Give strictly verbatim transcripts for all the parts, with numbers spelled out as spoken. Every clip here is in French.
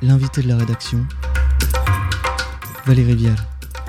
L'invité de la rédaction, Valérie Vial.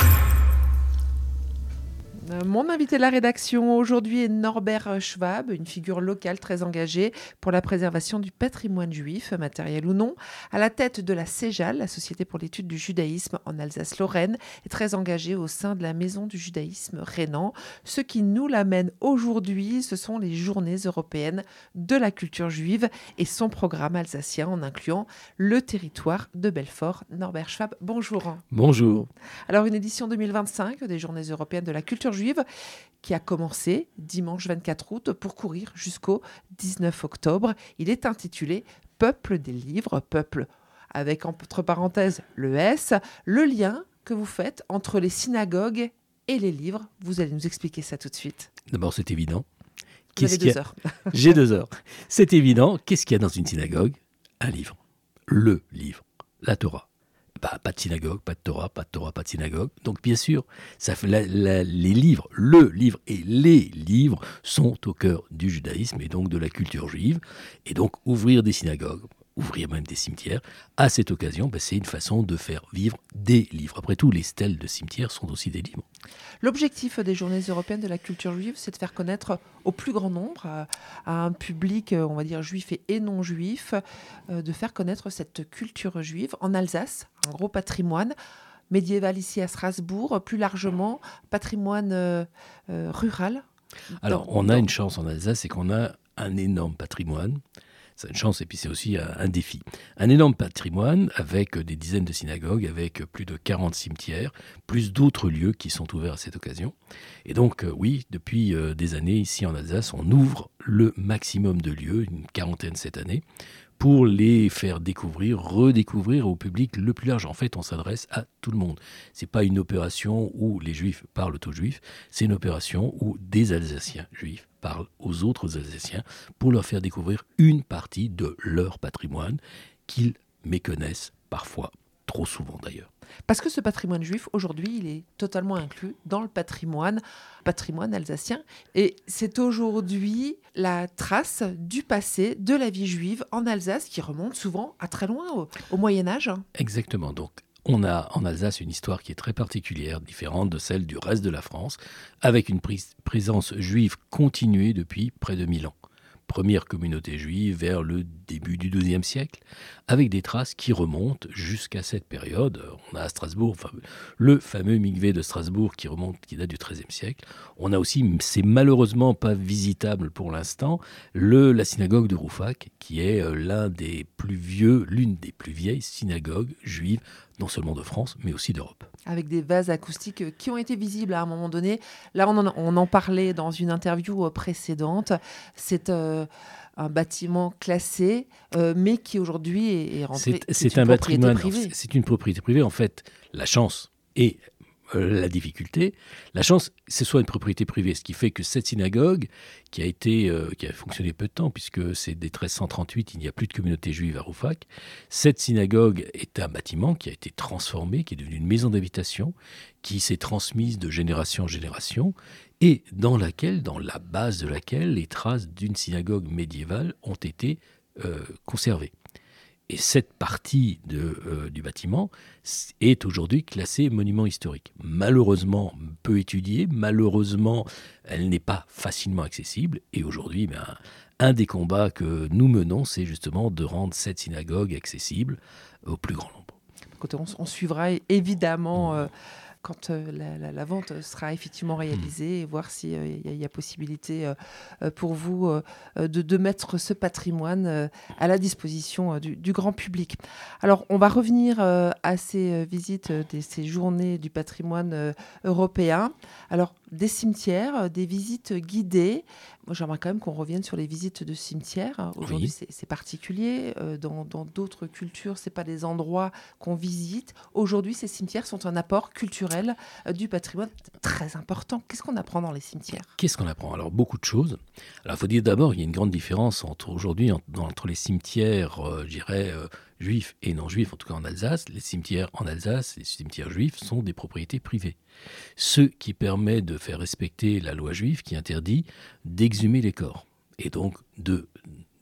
Mon invité de la rédaction aujourd'hui est Norbert Schwab, une figure locale très engagée pour la préservation du patrimoine juif, matériel ou non, à la tête de la Cejal, la Société pour l'étude du judaïsme en Alsace-Lorraine, et très engagé au sein de la Maison du judaïsme rhénan. Ce qui nous l'amène aujourd'hui, ce sont les Journées européennes de la culture juive et son programme alsacien en incluant le territoire de Belfort. Norbert Schwab, bonjour. Bonjour. Alors, une édition deux mille vingt-cinq des Journées européennes de la culture juive qui a commencé dimanche vingt-quatre août pour courir jusqu'au dix-neuf octobre. Il est intitulé « Peuple des livres », peuple avec entre parenthèses le S, le lien que vous faites entre les synagogues et les livres. Vous allez nous expliquer ça tout de suite. D'abord, c'est évident. Vous avez deux heures. J'ai deux heures. C'est évident. Qu'est-ce qu'il y a dans une synagogue ? Un livre. Le livre. La Torah. Bah, pas de synagogue, pas de Torah, pas de Torah, pas de synagogue. Donc bien sûr, ça fait la, la, les livres, le livre et les livres sont au cœur du judaïsme et donc de la culture juive. Et donc ouvrir des synagogues, ouvrir même des cimetières, à cette occasion, bah, c'est une façon de faire vivre des livres. Après tout, les stèles de cimetières sont aussi des livres. L'objectif des Journées européennes de la culture juive, c'est de faire connaître au plus grand nombre, à, à un public, on va dire, juif et, et non juif, euh, de faire connaître cette culture juive en Alsace, un gros patrimoine médiéval ici à Strasbourg, plus largement, patrimoine euh, euh, rural. Alors, dans, on dans... a une chance en Alsace, c'est qu'on a un énorme patrimoine. C'est une chance et puis c'est aussi un défi. Un énorme patrimoine avec des dizaines de synagogues, avec plus de quarante cimetières, plus d'autres lieux qui sont ouverts à cette occasion. Et donc oui, depuis des années ici en Alsace, on ouvre le maximum de lieux, une quarantaine cette année, pour les faire découvrir, redécouvrir au public le plus large. En fait, on s'adresse à tout le monde. C'est pas une opération où les Juifs parlent aux Juifs, c'est une opération où des Alsaciens juifs parlent aux autres Alsaciens pour leur faire découvrir une partie de leur patrimoine qu'ils méconnaissent parfois, trop souvent d'ailleurs. Parce que ce patrimoine juif, aujourd'hui, il est totalement inclus dans le patrimoine, patrimoine alsacien. Et c'est aujourd'hui la trace du passé de la vie juive en Alsace qui remonte souvent à très loin, au, au Moyen-Âge. Exactement. Donc, on a en Alsace une histoire qui est très particulière, différente de celle du reste de la France, avec une pris- présence juive continuée depuis près de mille ans. Première communauté juive vers le début du douzième siècle, avec des traces qui remontent jusqu'à cette période. On a à Strasbourg enfin, le fameux mikvé de Strasbourg qui remonte, qui date du treizième siècle. On a aussi, c'est malheureusement pas visitable pour l'instant, le, la synagogue de Rouffach, qui est l'un des plus vieux, l'une des plus vieilles synagogues juives, non seulement de France, mais aussi d'Europe. Avec des vases acoustiques qui ont été visibles à un moment donné. Là, on en, on en parlait dans une interview précédente. C'est euh, un bâtiment classé, euh, mais qui aujourd'hui est, est rentré. C'est, c'est, c'est un bâtiment privé. C'est une propriété privée. En fait, la chance et euh, la difficulté. La chance, c'est soit une propriété privée, ce qui fait que cette synagogue, qui a été, euh, qui a fonctionné peu de temps, puisque c'est dès treize cent trente-huit, il n'y a plus de communauté juive à Rouffach. Cette synagogue est un bâtiment qui a été transformé, qui est devenu une maison d'habitation, qui s'est transmise de génération en génération, et dans laquelle, dans la base de laquelle, les traces d'une synagogue médiévale ont été euh, conservées. Et cette partie de, euh, du bâtiment est aujourd'hui classée monument historique. Malheureusement peu étudiée, malheureusement elle n'est pas facilement accessible. Et aujourd'hui, ben, un des combats que nous menons, c'est justement de rendre cette synagogue accessible au plus grand nombre. Écoutez, on, on suivra évidemment... Euh quand euh, la, la, la vente sera effectivement réalisée, et voir s'il euh, y, y a possibilité euh, pour vous euh, de, de mettre ce patrimoine euh, à la disposition euh, du, du grand public. Alors, on va revenir euh, à ces visites, euh, de ces journées du patrimoine euh, européen. Alors, des cimetières, des visites guidées. Moi, j'aimerais quand même qu'on revienne sur les visites de cimetières. Aujourd'hui, oui. c'est, c'est particulier. Euh, dans, dans d'autres cultures, ce n'est pas des endroits qu'on visite. Aujourd'hui, ces cimetières sont un apport culturel euh, du patrimoine très important. Qu'est-ce qu'on apprend dans les cimetières ? Qu'est-ce qu'on apprend ? Alors, beaucoup de choses. Alors, il faut dire d'abord, il y a une grande différence entre aujourd'hui entre, entre les cimetières, euh, je dirais, euh, juifs et non juifs, en tout cas en Alsace. Les cimetières en Alsace, les cimetières juifs sont des propriétés privées. Ce qui permet de faire respecter la loi juive qui interdit d'exhumer les corps et donc de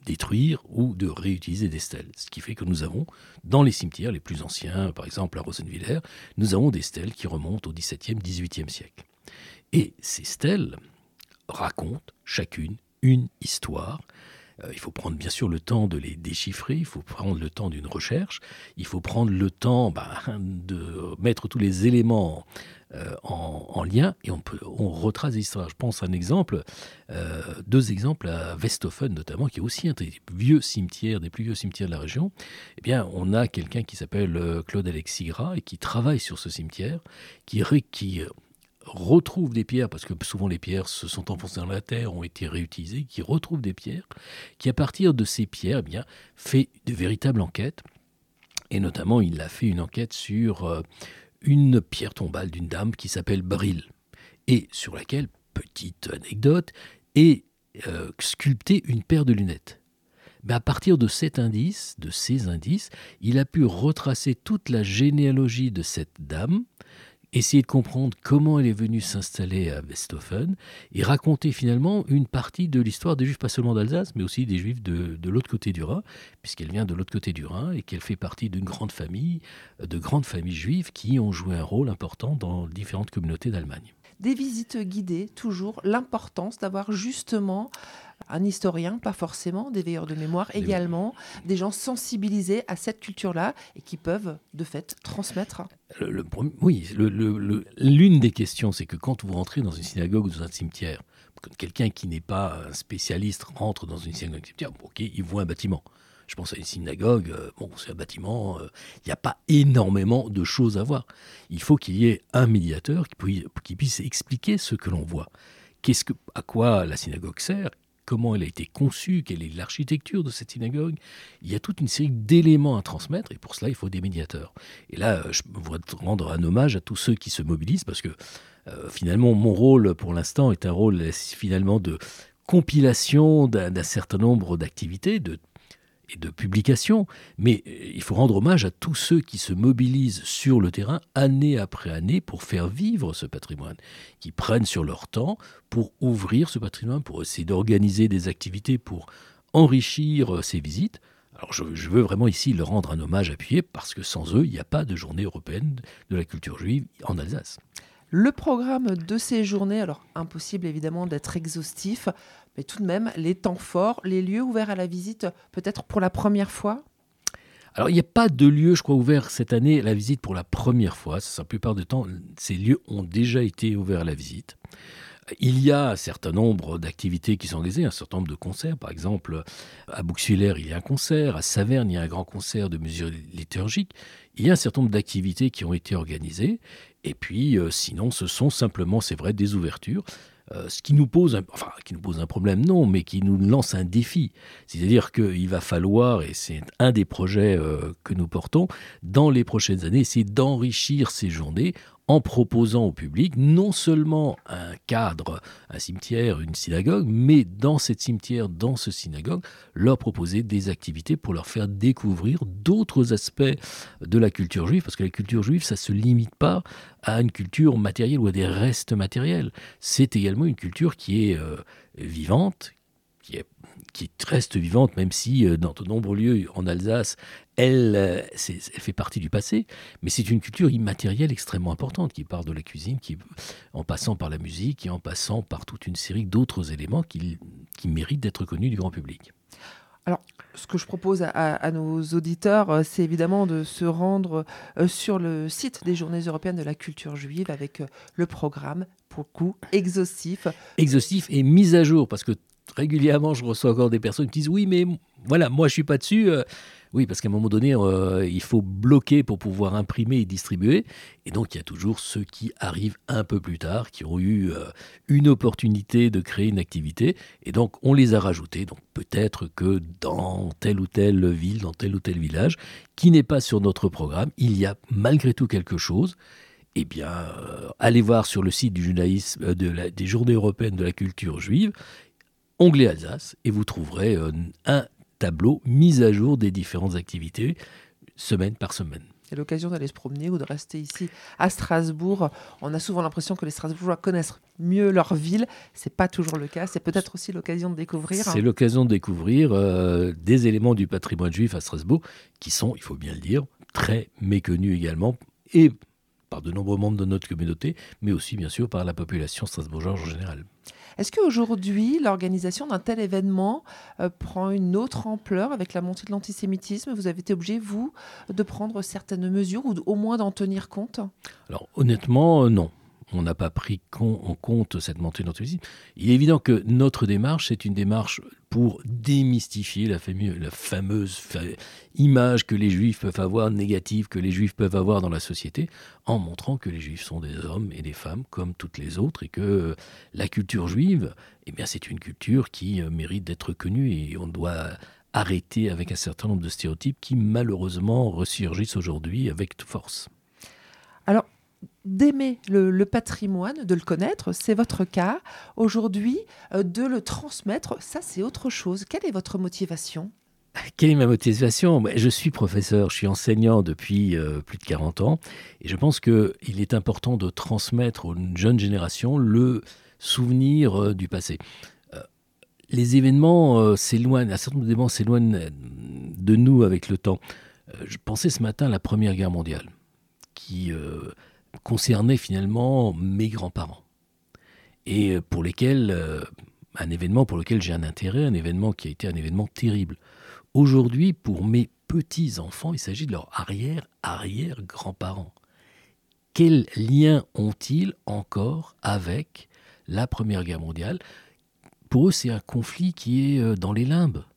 détruire ou de réutiliser des stèles. Ce qui fait que nous avons, dans les cimetières les plus anciens, par exemple à Rosenwiller, nous avons des stèles qui remontent au dix-septième, dix-huitième siècle. Et ces stèles racontent chacune une histoire. Euh, il faut prendre bien sûr le temps de les déchiffrer, il faut prendre le temps d'une recherche, il faut prendre le temps bah, de mettre tous les éléments euh, en, en lien et on, peut, on retrace l'histoire. Je pense à un exemple, euh, deux exemples à Westhofen notamment, qui est aussi un des vieux cimetières, des plus vieux cimetières de la région. Eh bien, on a quelqu'un qui s'appelle Claude-Alexis Gras et qui travaille sur ce cimetière, qui... qui retrouve des pierres, parce que souvent les pierres se sont enfoncées dans la terre, ont été réutilisées, qui retrouve des pierres, qui à partir de ces pierres, eh bien, fait de véritables enquêtes. Et notamment, il a fait une enquête sur euh, une pierre tombale d'une dame qui s'appelle Brill, et sur laquelle, petite anecdote, est euh, sculptée une paire de lunettes. Mais à partir de cet indice, de ces indices, il a pu retracer toute la généalogie de cette dame, essayer de comprendre comment elle est venue s'installer à Westhofen et raconter finalement une partie de l'histoire des Juifs, pas seulement d'Alsace, mais aussi des Juifs de, de l'autre côté du Rhin, puisqu'elle vient de l'autre côté du Rhin et qu'elle fait partie d'une grande famille, de grandes familles juives qui ont joué un rôle important dans différentes communautés d'Allemagne. Des visites guidées, toujours l'importance d'avoir justement un historien, pas forcément, des veilleurs de mémoire également, des gens sensibilisés à cette culture-là et qui peuvent, de fait, transmettre. Le, le, oui, le, le, le, l'une des questions, c'est que quand vous rentrez dans une synagogue ou dans un cimetière, quand quelqu'un qui n'est pas un spécialiste rentre dans une synagogue ou un cimetière, ok, il voit un bâtiment. Je pense à une synagogue, euh, bon, c'est un bâtiment, il euh, n'y a pas énormément de choses à voir. Il faut qu'il y ait un médiateur qui, puisse, qui puisse expliquer ce que l'on voit. Qu'est-ce que, à quoi la synagogue sert ? Comment elle a été conçue, quelle est l'architecture de cette synagogue. Il y a toute une série d'éléments à transmettre et pour cela, il faut des médiateurs. Et là, je voudrais rendre un hommage à tous ceux qui se mobilisent parce que euh, finalement, mon rôle pour l'instant est un rôle finalement de compilation d'un, d'un certain nombre d'activités, de et de publications, mais il faut rendre hommage à tous ceux qui se mobilisent sur le terrain année après année pour faire vivre ce patrimoine, qui prennent sur leur temps pour ouvrir ce patrimoine, pour essayer d'organiser des activités, pour enrichir ces visites. Alors je, je veux vraiment ici leur rendre un hommage appuyé parce que sans eux, il n'y a pas de journée européenne de la culture juive en Alsace. Le programme de ces journées, alors impossible évidemment d'être exhaustif, mais tout de même, les temps forts, les lieux ouverts à la visite, peut-être pour la première fois ? Alors, il n'y a pas de lieu, je crois, ouvert cette année à la visite pour la première fois. La plupart du temps, ces lieux ont déjà été ouverts à la visite. Il y a un certain nombre d'activités qui sont organisées, un certain nombre de concerts. Par exemple, à Bouxwiller, il y a un concert. À Saverne, il y a un grand concert de musique liturgique. Il y a un certain nombre d'activités qui ont été organisées. Et puis, euh, sinon, ce sont simplement, c'est vrai, des ouvertures. Euh, ce qui nous pose, un, enfin, qui nous pose un problème, non, mais qui nous lance un défi. C'est-à-dire qu'il va falloir, et c'est un des projets euh, que nous portons, dans les prochaines années, essayer d'enrichir ces journées en proposant au public non seulement un cadre, un cimetière, une synagogue, mais dans cette cimetière, dans ce synagogue, leur proposer des activités pour leur faire découvrir d'autres aspects de la culture juive, parce que la culture juive, ça ne se limite pas à une culture matérielle ou à des restes matériels. C'est également une culture qui est euh, vivante, qui, est, qui reste vivante, même si euh, dans de nombreux lieux en Alsace, elle, euh, c'est, elle fait partie du passé, mais c'est une culture immatérielle extrêmement importante, qui part de la cuisine, qui, en passant par la musique et en passant par toute une série d'autres éléments qui, qui méritent d'être connus du grand public. Alors, ce que je propose à, à nos auditeurs, c'est évidemment de se rendre sur le site des Journées européennes de la culture juive avec le programme, pour le coup, exhaustif. Exhaustif et mis à jour, parce que régulièrement, je reçois encore des personnes qui disent « Oui, mais voilà, moi, je ne suis pas dessus. » Oui, parce qu'à un moment donné, euh, il faut bloquer pour pouvoir imprimer et distribuer. Et donc, il y a toujours ceux qui arrivent un peu plus tard, qui ont eu euh, une opportunité de créer une activité. Et donc, on les a rajoutés. Donc, peut-être que dans telle ou telle ville, dans tel ou tel village, qui n'est pas sur notre programme, il y a malgré tout quelque chose. Eh bien, euh, allez voir sur le site du judaïsme, de la, des Journées européennes de la culture juive, onglet Alsace, et vous trouverez euh, un tableau mis à jour des différentes activités, semaine par semaine. Et l'occasion d'aller se promener ou de rester ici à Strasbourg. On a souvent l'impression que les Strasbourgeois connaissent mieux leur ville. Ce n'est pas toujours le cas. C'est peut-être aussi l'occasion de découvrir. C'est l'occasion de découvrir euh, des éléments du patrimoine juif à Strasbourg qui sont, il faut bien le dire, très méconnus également, et par de nombreux membres de notre communauté, mais aussi bien sûr par la population strasbourgeoise en général. Est-ce qu'aujourd'hui, l'organisation d'un tel événement euh, prend une autre ampleur avec la montée de l'antisémitisme ? Vous avez été obligé, vous, de prendre certaines mesures ou au moins d'en tenir compte ? Alors honnêtement, euh, non. On n'a pas pris con, en compte cette montée de l'antisémitisme. Il est évident que notre démarche, c'est une démarche pour démystifier la, fameux, la fameuse fa- image que les Juifs peuvent avoir, négative que les Juifs peuvent avoir dans la société, en montrant que les Juifs sont des hommes et des femmes comme toutes les autres, et que euh, la culture juive, eh bien, c'est une culture qui euh, mérite d'être connue, et on doit arrêter avec un certain nombre de stéréotypes qui malheureusement ressurgissent aujourd'hui avec force. Alors, d'aimer le, le patrimoine, de le connaître, c'est votre cas. Aujourd'hui, euh, de le transmettre, ça c'est autre chose. Quelle est votre motivation ? Quelle est ma motivation ? Je suis professeur, je suis enseignant depuis euh, plus de quarante ans, et je pense qu'il est important de transmettre aux jeunes générations le souvenir euh, du passé. Euh, les événements euh, s'éloignent, un certain nombre d'événements s'éloignent de nous avec le temps. Euh, je pensais ce matin à la Première Guerre mondiale, qui euh, concernait finalement mes grands-parents, et pour lesquels, euh, un événement pour lequel j'ai un intérêt, un événement qui a été un événement terrible. Aujourd'hui, pour mes petits-enfants, il s'agit de leurs arrière-arrière-grands-parents. Quel lien ont-ils encore avec la Première Guerre mondiale ? Pour eux, c'est un conflit qui est dans les limbes.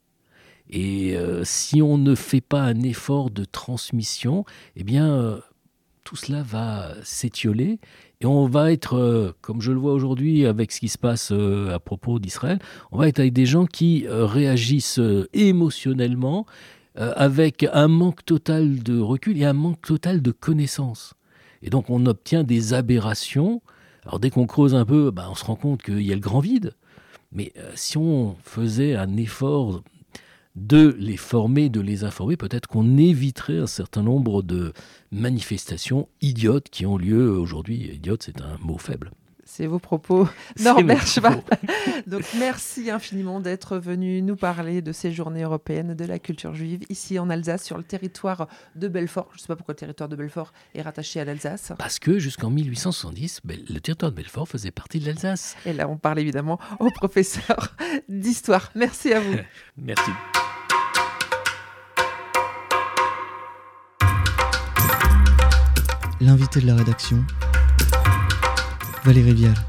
Et euh, si on ne fait pas un effort de transmission, eh bien... Euh, tout cela va s'étioler et on va être, euh, comme je le vois aujourd'hui avec ce qui se passe euh, à propos d'Israël, on va être avec des gens qui euh, réagissent euh, émotionnellement euh, avec un manque total de recul et un manque total de connaissances. Et donc on obtient des aberrations. Alors dès qu'on creuse un peu, bah, on se rend compte qu'il y a le grand vide. Mais euh, si on faisait un effort de les former, de les informer, peut-être qu'on éviterait un certain nombre de manifestations idiotes qui ont lieu aujourd'hui. Idiote, c'est un mot faible. C'est vos propos, Norbert Schwab. Donc merci infiniment d'être venu nous parler de ces journées européennes de la culture juive ici en Alsace, sur le territoire de Belfort. Je ne sais pas pourquoi le territoire de Belfort est rattaché à l'Alsace. Parce que jusqu'en mille huit cent soixante-dix, le territoire de Belfort faisait partie de l'Alsace. Et là, on parle évidemment au professeur d'histoire. Merci à vous. Merci. L'invité de la rédaction, Valérie Vial.